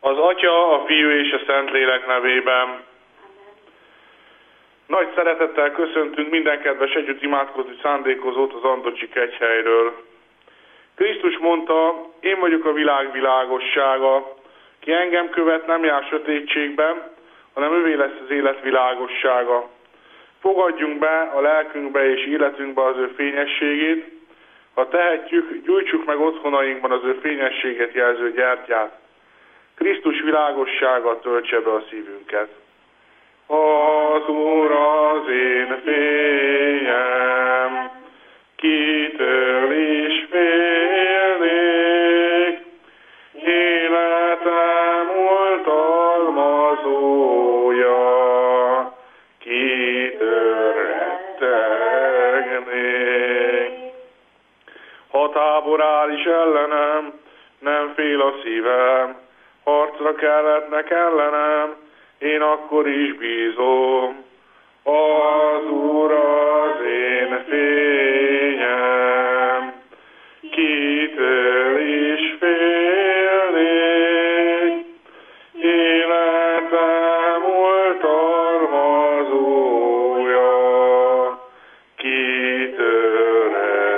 Az Atya, a Fiú és a Szentlélek nevében. Nagy szeretettel köszöntünk minden kedves együtt imádkozni szándékozót az Andocsi kegyhelyről. Krisztus mondta, én vagyok a világ világossága. Ki engem követ, nem jár sötétségben, hanem ővé lesz az élet világossága. Fogadjunk be a lelkünkbe és életünkbe az ő fényességét. Ha tehetjük, gyújtsuk meg otthonainkban az ő fényességet jelző gyertyát. Krisztus világossága töltse be a szívünket. Az Úr az én fényem, kitől is félnék, életem oltalmazója, kitől rettegnék. Ha tábor áll is ellenem, nem fél a szívem, harcra kelletnek ellenem, én akkor is bízom. Az Úr az én fényem, kitől is félnék, életem oltalmazója, kitől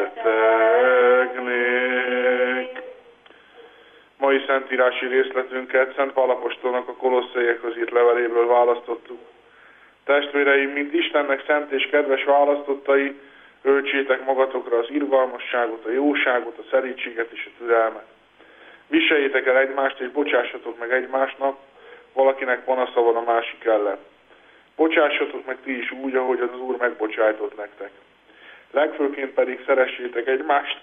rettegnék. Mai szentírási részletünket Szent Pál apostolnak a Kolosszaiakhoz írt leveléből választottuk. Testvéreim, mint Istennek szent és kedves választottai, öltsétek magatokra az irgalmasságot, a jóságot, a szerítséget és a türelmet. Viseljétek el egymást, és bocsássatok meg egymásnak, valakinek panasza van a másik ellen. Bocsássatok meg ti is úgy, ahogy az Úr megbocsájtott nektek. Legfőként pedig szeressétek egymást,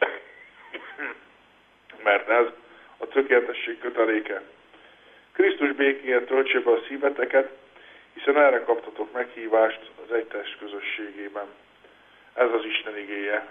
mert ez a tökéletesség köteléke. Krisztus békéjét töltse be a szíveteket, hiszen erre kaptatok meghívást az egytest közösségében. Ez az Isten igéje.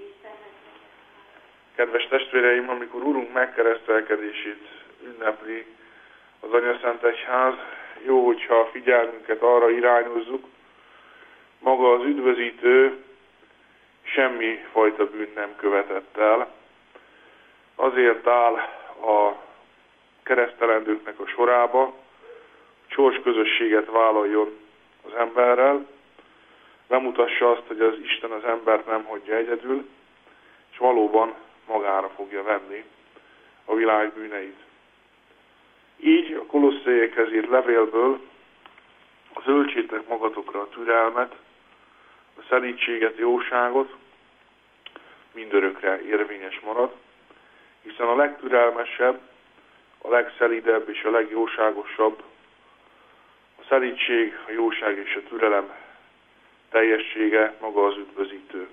Kedves testvéreim, amikor Urunk megkeresztelkedését ünnepli az Anyaszent Egyház, jó, hogyha a figyelmünket arra irányozzuk, maga az üdvözítő semmi fajta bűn nem követett el. Azért áll a keresztelendőknek a sorába, hogy sorsközösséget vállaljon az emberrel, bemutassa azt, hogy az Isten az embert nem hagyja egyedül, és valóban magára fogja venni a világ bűneit. Így a Kolosszaiakhez írt levélből az öltsétek magatokra a türelmet, a szelídséget, jóságot mindörökre érvényes marad, hiszen a legtürelmesebb, a legszelidebb és a legjóságosabb a szelídség, a jóság és a türelem teljessége maga az üdvözítő.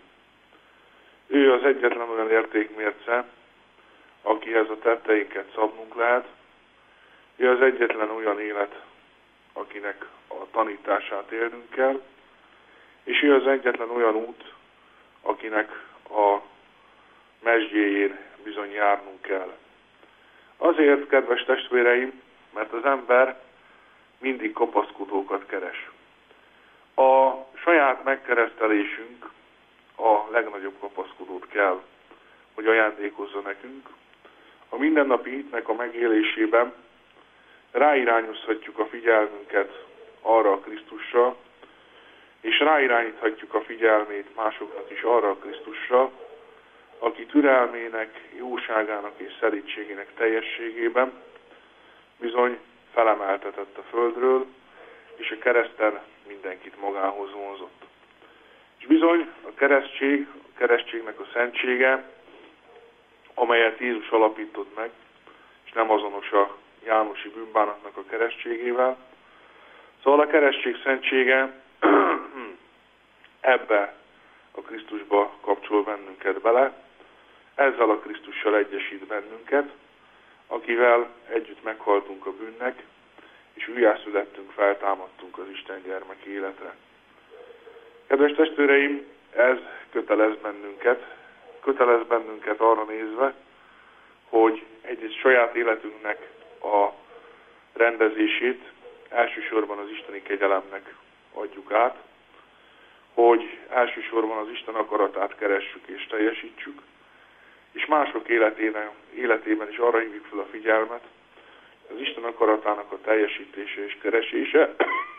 Ő az egyetlen olyan értékmérce, akihez a tetteinket szabnunk lehet. Ő az egyetlen olyan élet, akinek a tanítását élnünk kell, és ő az egyetlen olyan út, akinek a mesdjéjén bizony járnunk kell. Azért, kedves testvéreim, mert az ember mindig kapaszkodókat keres. A saját megkeresztelésünk a legnagyobb kapaszkodót kell, hogy ajándékozza nekünk. A mindennapi hitnek a megélésében ráirányozhatjuk a figyelmünket arra a Krisztusra, és ráirányíthatjuk a figyelmét másoknak is arra a Krisztusra, aki türelmének, jóságának és szelídségének teljességében bizony felemeltetett a földről, és a kereszten mindenkit magához vonzott. És bizony a keresztségnek a szentsége, amelyet Jézus alapított meg, és nem azonos a jánosi bűnbánatnak a keresztségével. Szóval a keresztség szentsége ebbe a Krisztusba kapcsol bennünket bele, ezzel a Krisztussal egyesít bennünket, akivel együtt meghaltunk a bűnnek, és újjászülettünk, feltámadtunk az Isten gyermek életre. Kedves testvéreim, ez kötelez bennünket arra nézve, hogy egy saját életünknek a rendezését elsősorban az isteni kegyelemnek adjuk át, hogy elsősorban az Isten akaratát keressük és teljesítsük, és mások életében is arra hívjuk fel a figyelmet, az Isten akaratának a teljesítése és keresése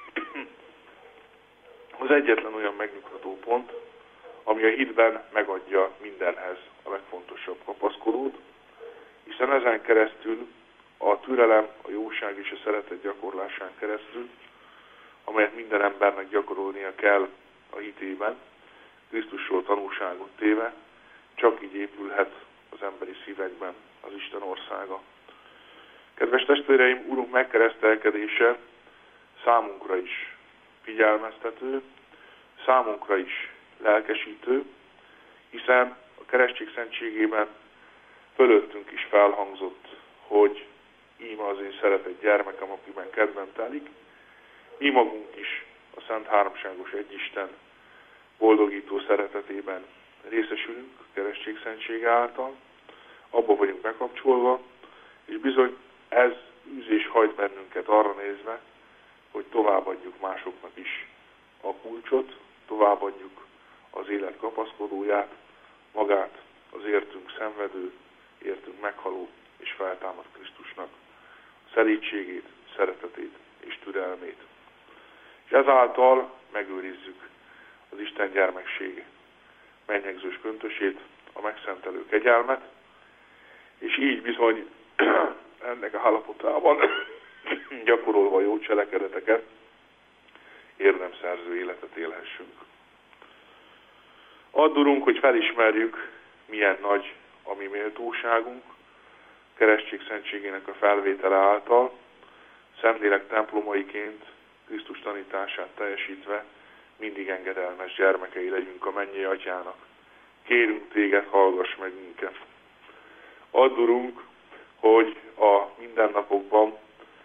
az egyetlen olyan megnyugtató pont, ami a hitben megadja mindenhez a legfontosabb kapaszkodót, hiszen ezen keresztül a türelem, a jóság és a szeretet gyakorlásán keresztül, amelyet minden embernek gyakorolnia kell a hitében, Krisztusról tanúságot téve, csak így épülhet az emberi szívekben az Isten országa. Kedves testvéreim, Urunk megkeresztelkedése számunkra is figyelmeztető, számunkra is lelkesítő, hiszen a keresztség szentségében fölöttünk is felhangzott, hogy íme az én szeretett gyermekem, akiben kedvem telik. Mi magunk is a Szent Háromságos Egyisten boldogító szeretetében részesülünk a keresztség szentsége által, abba vagyunk bekapcsolva, és bizony ez űzés hajt bennünket arra nézve, hogy továbbadjuk másoknak is a kulcsot, továbbadjuk az élet kapaszkodóját, magát az értünk szenvedő, értünk meghaló és feltámadt Krisztusnak a szelídségét, szeretetét és türelmét. És ezáltal megőrizzük az Isten gyermekség mennyegzős köntösét, a megszentelő kegyelmet, és így bizony ennek a állapotában gyakorolva jó cselekedeteket, érdemszerző életet élhessünk. Add, Urunk, hogy felismerjük, milyen nagy a mi méltóságunk, keresztség szentségének a felvétele által, Szentlélek templomaiként, Krisztus tanítását teljesítve, mindig engedelmes gyermekei legyünk a mennyei Atyának. Kérünk Téged, hallgass meg minket. Add, Urunk, hogy a mindennapokban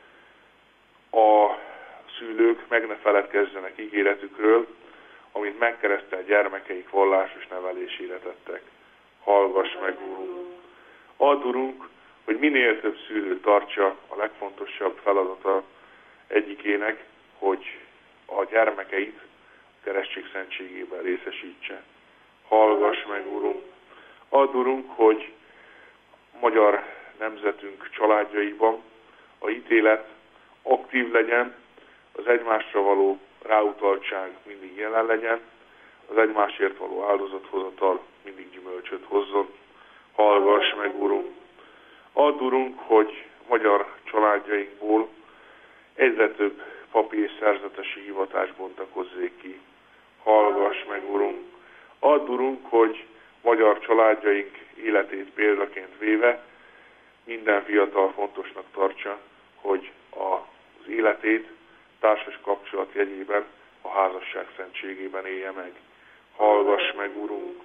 a szülők meg ne feledkezzenek ígéretükről, amit megkeresztelt gyermekeik vallásos nevelésére tettek. Hallgass meg, Urunk! Add, Urunk, hogy minél több szülő tartsa a legfontosabb feladata egyikének, hogy a gyermekeit a keresztség szentségében részesítse. Hallgass meg, Urunk! Add, Urunk, hogy magyar nemzetünk családjaiban a ítélet aktív legyen, az egymásra való ráutaltság mindig jelen legyen, az egymásért való áldozathozatal mindig gyümölcsöt hozzon. Hallgass meg, Urunk! Add, Urunk, hogy magyar családjainkból egyre több papi és szerzetesi hivatás bontakozzék ki. Hallgass meg, Urunk! Add, Urunk, hogy magyar családjaink életét példaként véve minden fiatal fontosnak tartsa, hogy az életét társas kapcsolat jegyében a házasság szentségében élje meg. Hallgass meg, Urunk!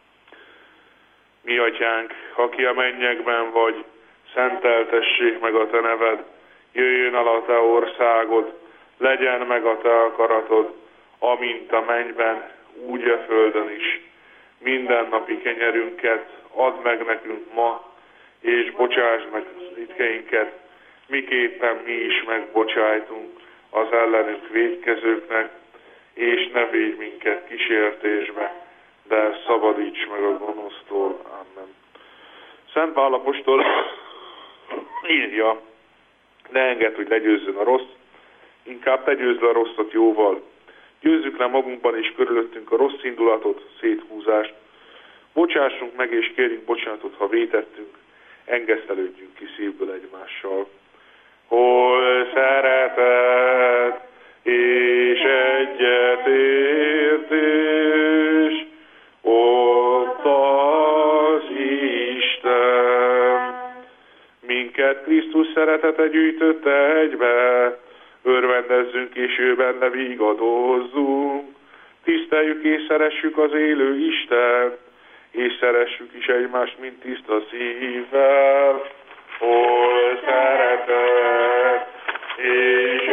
Mi Atyánk, aki a mennyekben vagy, szenteltessék meg a Te neved, jöjjön el a Te országod, legyen meg a Te akaratod, amint a mennyben, úgy a földön is. Mindennapi kenyerünket add meg nekünk ma, és bocsásd meg az vétkeinket, miképpen mi is megbocsájtunk az ellenünk vétkezőknek, és ne védj minket kísértésbe, de szabadíts meg a gonosztól. Amen. Szent Pál apostol írja, ne engedd, hogy legyőzzön a rossz, inkább te győzd le a rosszat jóval. Győzzük le magunkban és körülöttünk a rossz indulatot, széthúzást. Bocsássunk meg és kérjünk bocsánatot, ha vétettünk, engesztelődjünk ki szívből egymással. Hol szeretet és egyetértés, ott az Isten. Minket Krisztus szeretete gyűjtötte egybe, örvendezzünk és ő benne vigadozzunk. Tiszteljük és szeressük az élő Istent, és szeressük is egymást, mint tiszta szívvel. Hol szeretet és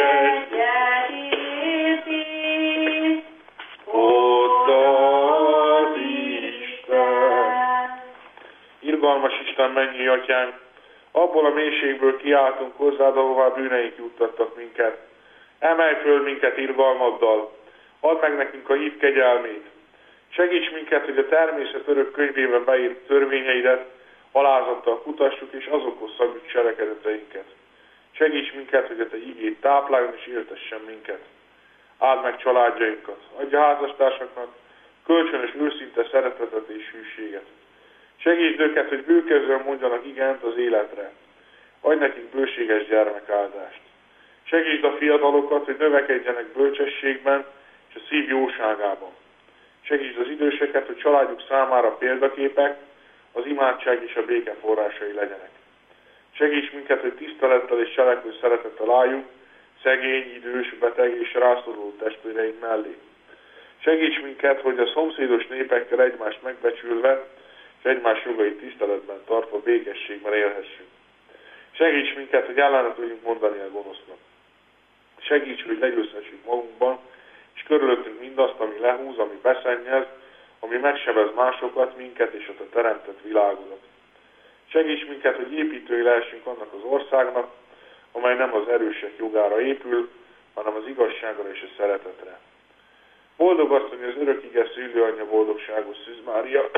egyetértés, ott az Isten. Irgalmas Isten, mennyei Atyánk, abból a mélységből kiáltunk hozzád, ahová bűneink juttattak minket. Emelj föl minket irgalmaddal, add meg nekünk a hív kegyelmét. Segíts minket, hogy a természet örök könyvében beírt törvényeidet alázattal kutassuk, és azokhoz szabjuk cselekedeteinket. Segíts minket, hogy a te igét tápláljon és éltessen minket. Áld meg családjainkat. Adj a házastársaknak kölcsönös őszinte szeretetet és hűséget. Segítsd őket, hogy bőkezően mondjanak igent az életre. Adj nekik bőséges gyermekáldást. Segítsd a fiatalokat, hogy növekedjenek bölcsességben és a szív jóságában. Segítsd az időseket, hogy családjuk számára példaképek, az imádság és a béke forrásai legyenek. Segíts minket, hogy tisztelettel és cselekvő szeretettel álljunk szegény, idős, beteg és rászoruló testvéreink mellé. Segíts minket, hogy a szomszédos népekkel egymást megbecsülve és egymás jogait tiszteletben tartva békességben élhessünk. Segíts minket, hogy ellene tudjunk mondani a gonosznak. Segíts, hogy legyőzhessük magunkban, és körülöttünk mindazt, ami lehúz, ami beszennyez, ami megsebez másokat, minket és a te teremtett világodat. Segíts minket, hogy építői lehessünk annak az országnak, amely nem az erősek jogára épül, hanem az igazságra és a szeretetre. Boldog asszony, az örök ige szülőanyja, boldogságos Szűz Mária,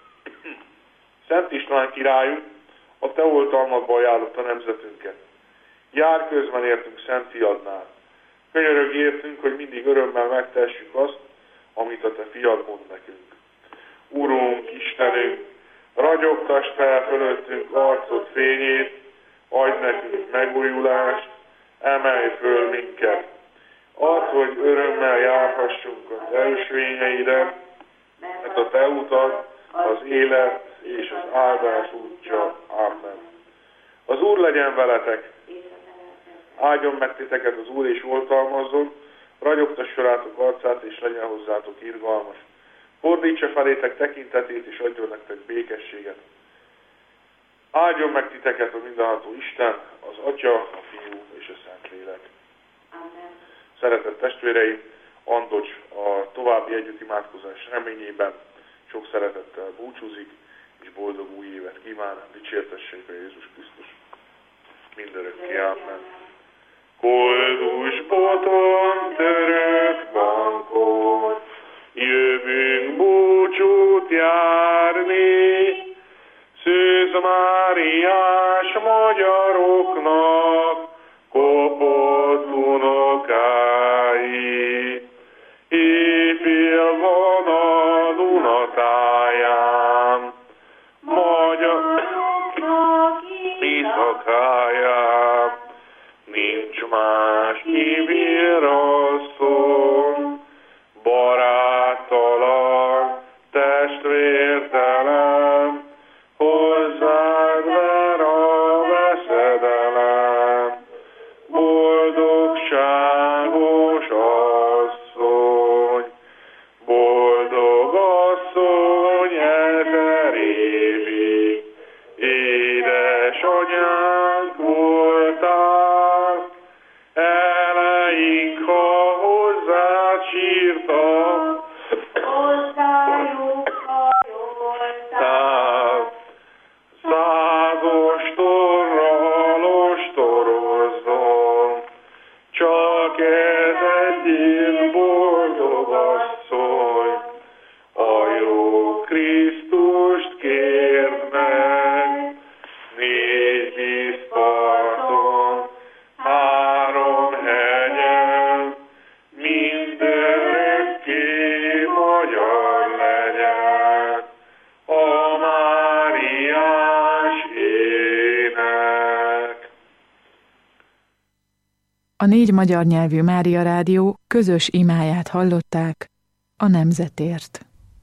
Szent István királyunk, a te oltalmadba ajánlott a nemzetünket. Jár közben értünk Szent Fiadnál. Könyörög értünk, hogy mindig örömmel megtessük azt, amit a te fiad mond nekünk. Urunk, Istenünk, ragyogtass fel fölöttünk arcod fényét, adj nekünk megújulást, emelj föl minket. Add, hogy örömmel járhassunk az elsőényeire, mert a te utad az élet és az áldás útja. Amen. Az Úr legyen veletek! Áldjon meg titeket az Úr és oltalmazzon, ragyogtassa rátok arcát és legyen hozzátok irgalmas. Fordítsa felétek tekintetét és adjon nektek békességet. Áldjon meg titeket a mindenható Isten, az Atya, a Fiú és a Szentlélek. Amen. Szeretett testvéreim, Andocs a további együttimádkozás reményében sok szeretettel búcsúzik, és boldog új évet kíván, dicsértessék a Jézus Krisztus. Mindörökké, amen. Koldus boton török bankon, jövünk búcsút járni, Szűz Máriás magyaroknak kopott unokái. Éjfél van a Dunatáján, magyaroknak éjszakáján, nincs más kivirasztom, baráttalan, testvértelen, hozzád ver a veszedelem, boldogságos asszony, boldog asszony 1000 évig, édesanyánk voltál, eleink, ha hozzád sírtak, hozzájuk hajoltál. Százos torral ostorozzon, csak ez egyén boldog asszony, a jó Krisztust kérd meg, 4 vízparton, 3 hegyen, mindörökké magyar legyen a Máriás ének. A 4 magyar nyelvű Mária Rádió közös imáját hallották a nemzetért.